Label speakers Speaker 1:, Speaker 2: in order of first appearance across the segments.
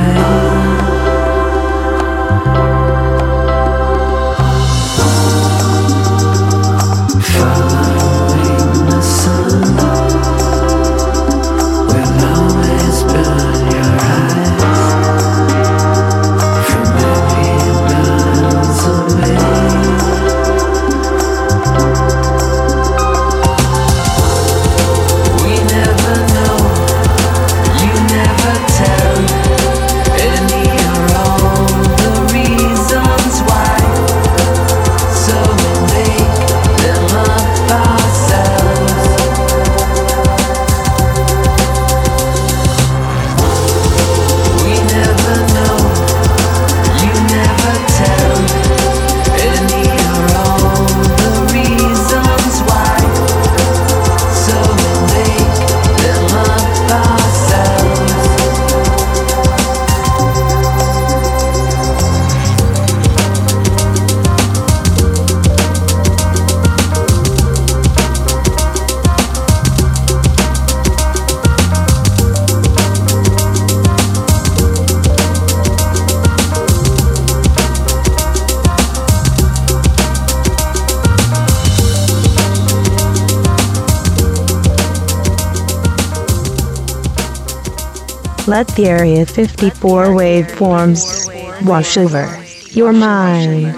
Speaker 1: Let the Area 54 waveforms wash over your mind.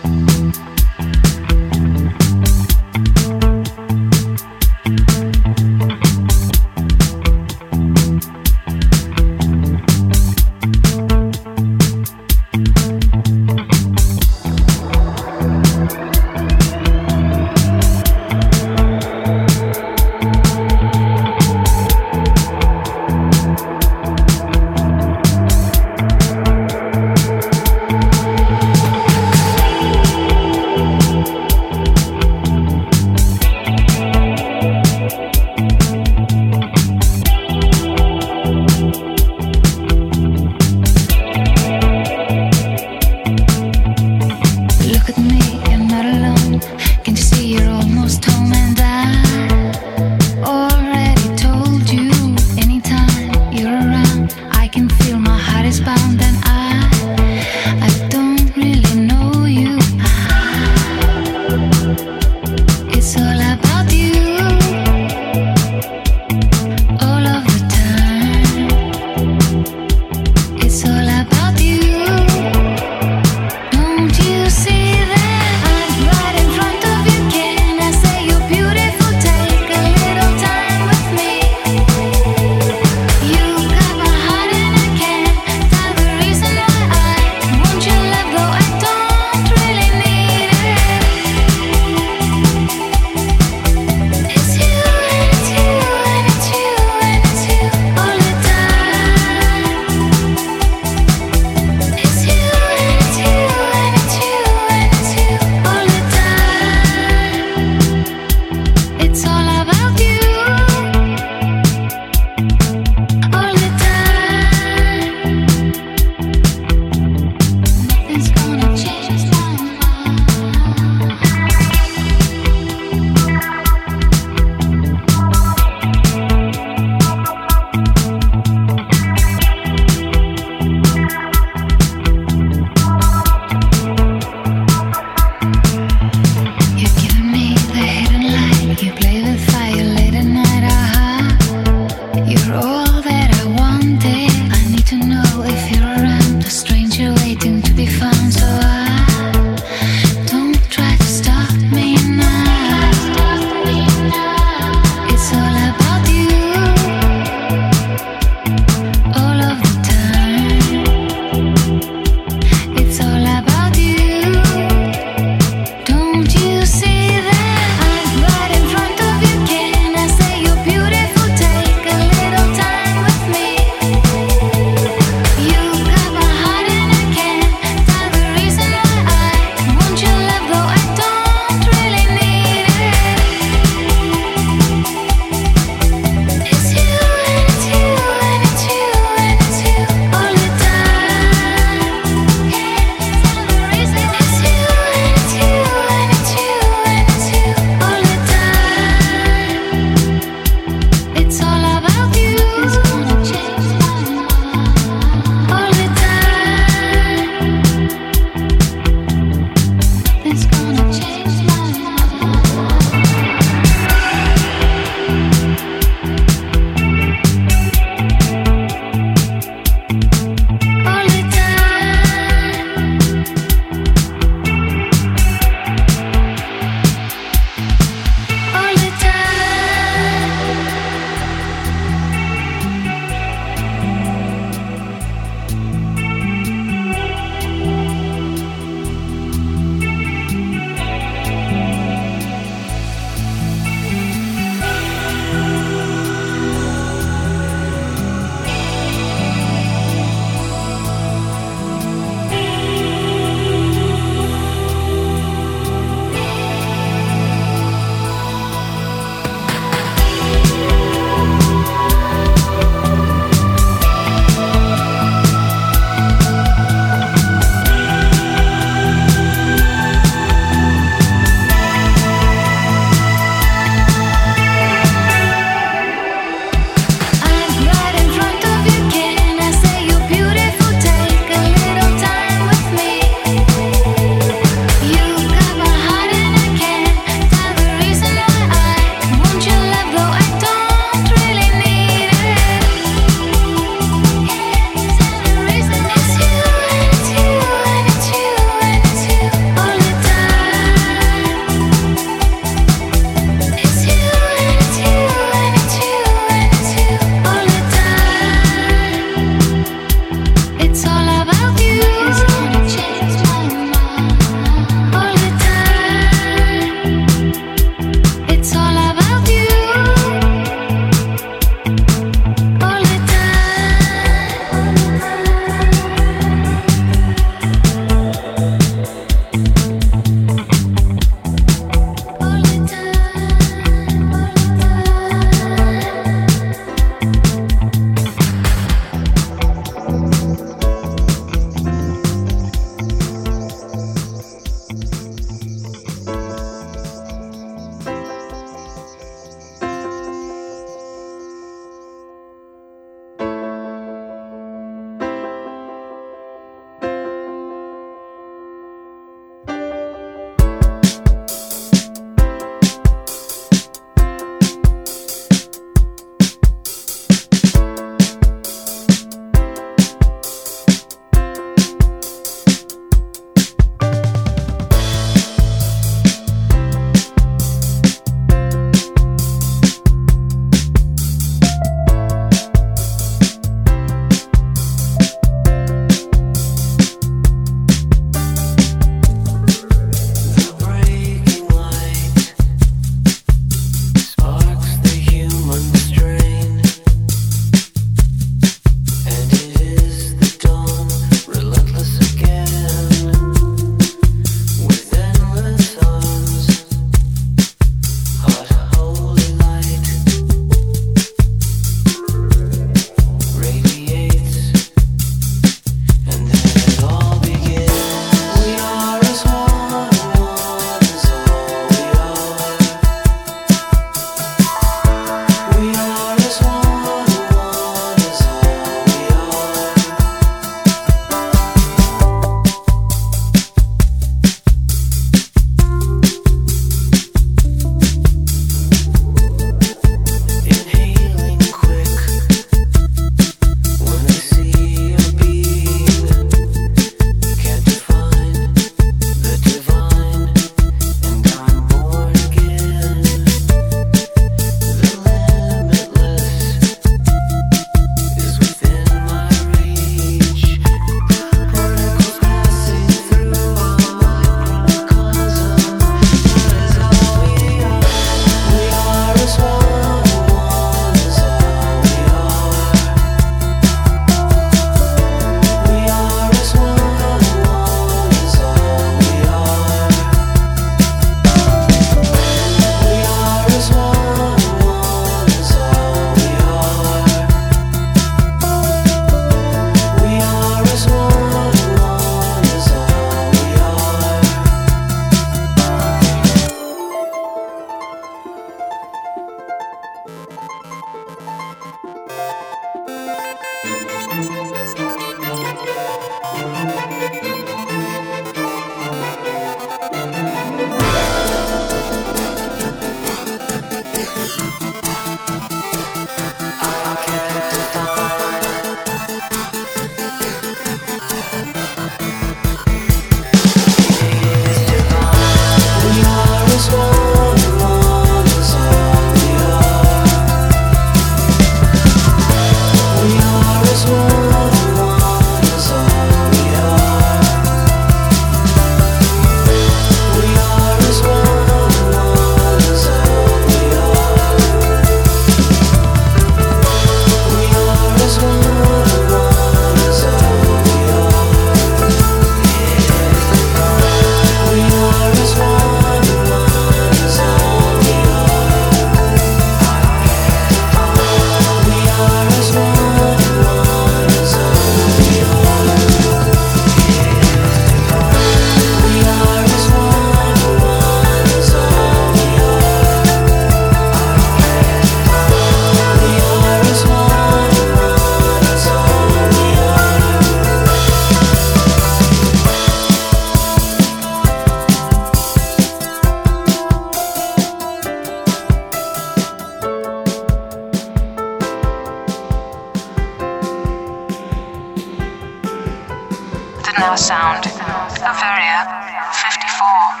Speaker 2: Now sound Bavaria 54.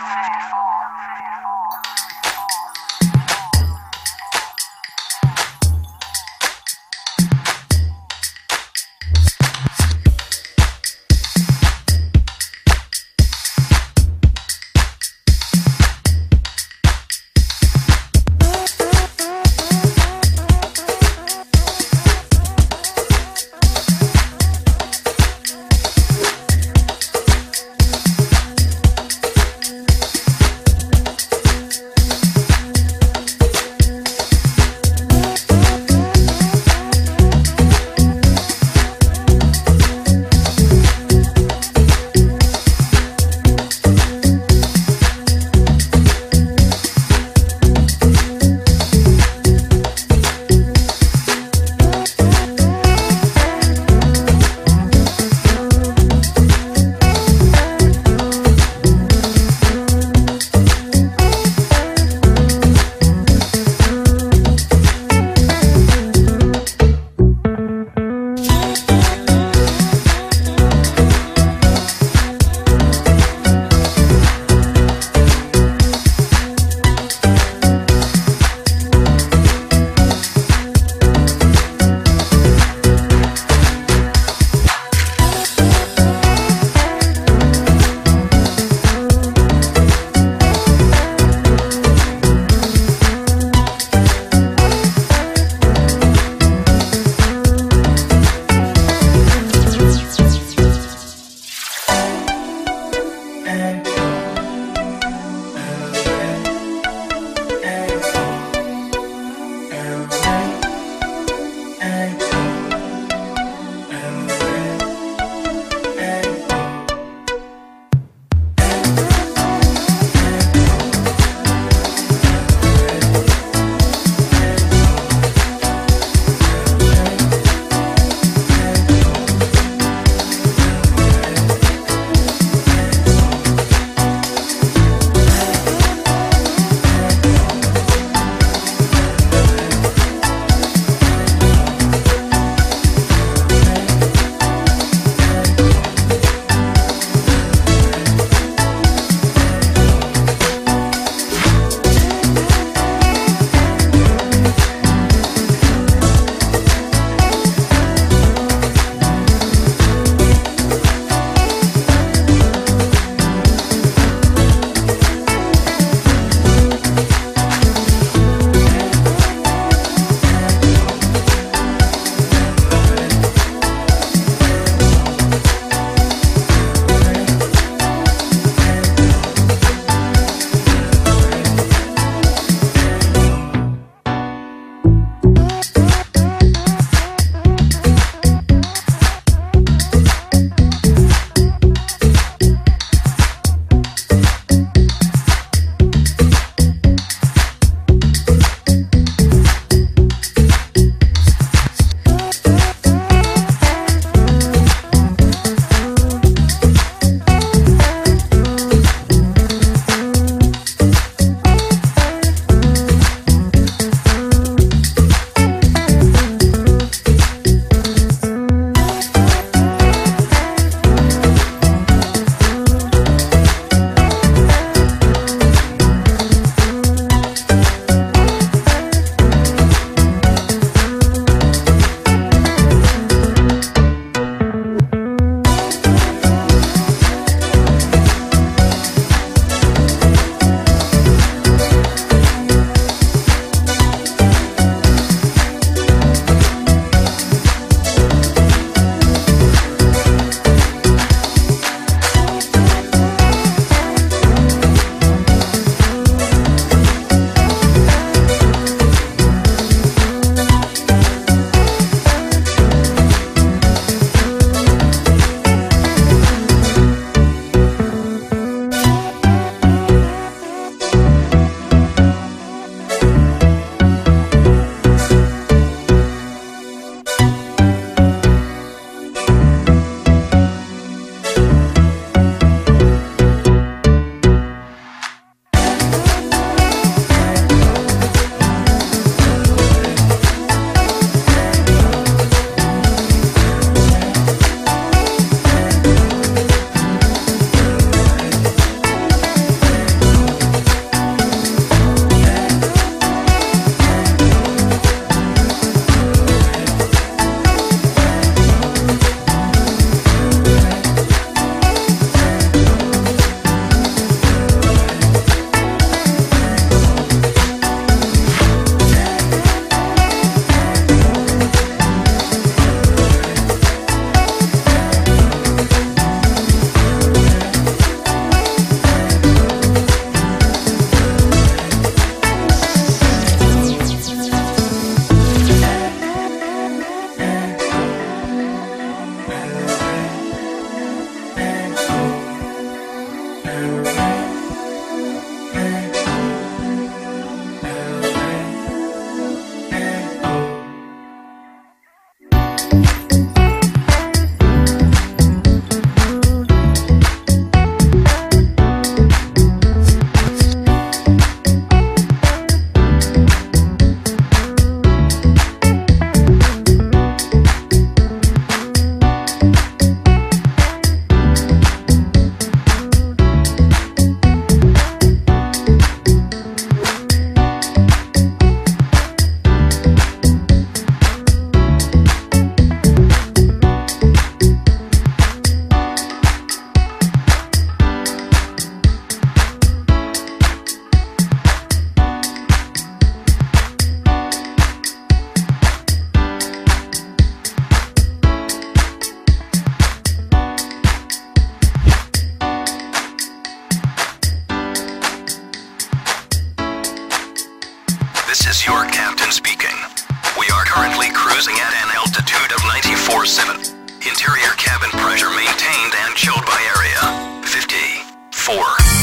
Speaker 3: cabin pressure maintained and chilled by area. 54.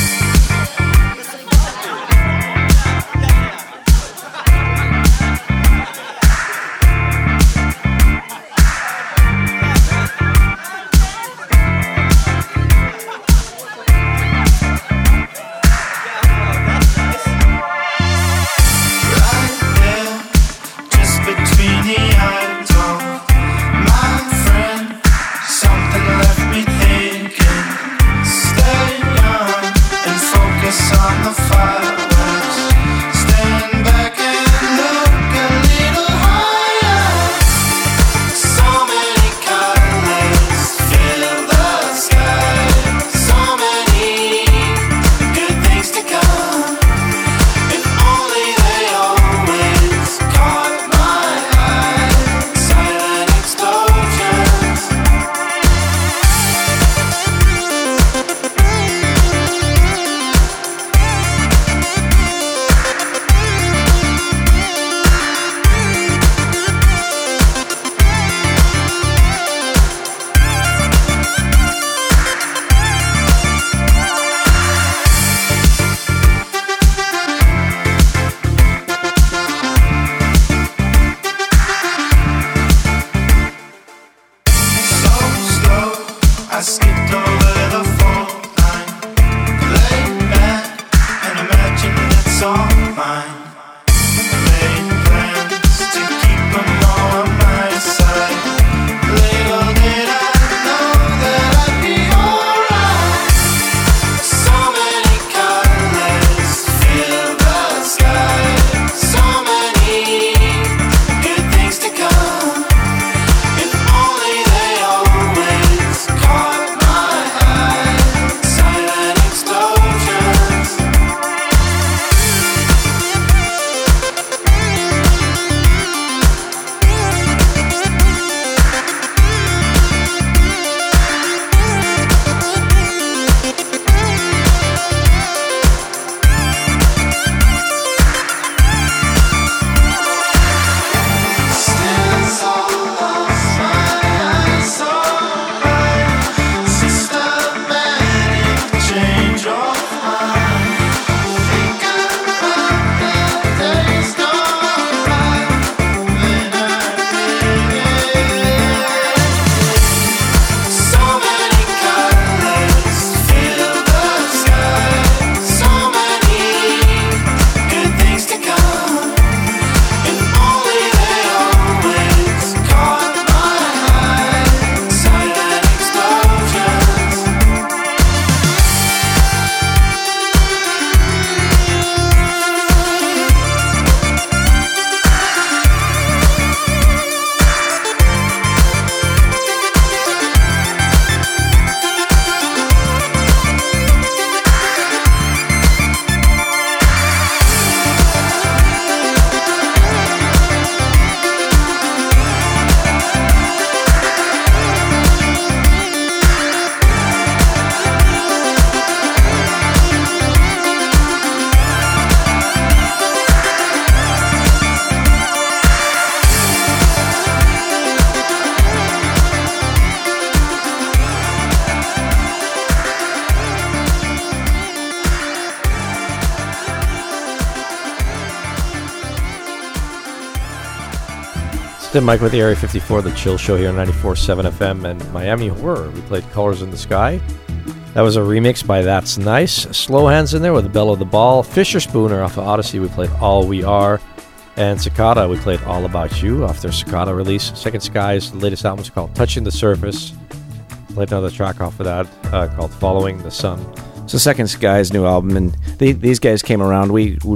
Speaker 4: Tim Mike with the Area 54, the Chill Show here on 94.7 FM and Miami Horror. We played Colors in the Sky. That was a remix by That's Nice. Slow Hands in there with the Bell of the Ball. Fisher Spooner off of Odyssey, we played All We Are. And Cicada, we played All About You off their Cicada release. Second Skies, the latest album is called Touching the Surface. Played another track off of that called Following the Sun.
Speaker 5: So Second Skies' new album, and these guys came around.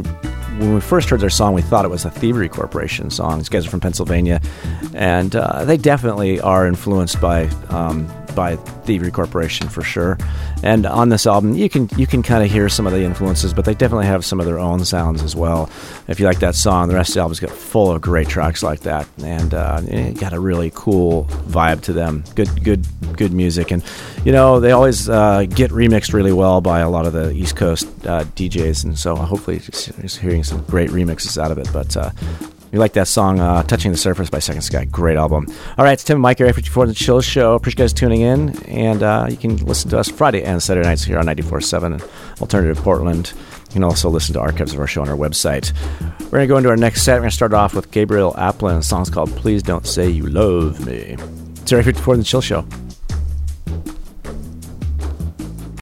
Speaker 5: When we first heard their song, we thought it was a Thievery Corporation song. These guys are from Pennsylvania, and they definitely are influenced by Thievery Corporation for sure. And on this album, you can kind of hear some of the influences, but they definitely have some of their own sounds as well. If you like that song, the rest of the album's got full of great tracks like that, and it got a really cool vibe to them. Good music, and they always get remixed really well by a lot of the East Coast DJs, and so hopefully just hearing some great remixes out of it. But You like that song, Touching the Surface by Second Sky. Great album. All right, it's Tim and Mike, Area 54, The Chill Show. Appreciate you guys tuning in. And you can listen to us Friday and Saturday nights here on 94.7 and Alternative Portland. You can also listen to archives of our show on our website. We're going to go into our next set. We're going to start off with Gabriel Aplin. The song's called Please Don't Say You Love Me. It's Area 54, The Chill Show.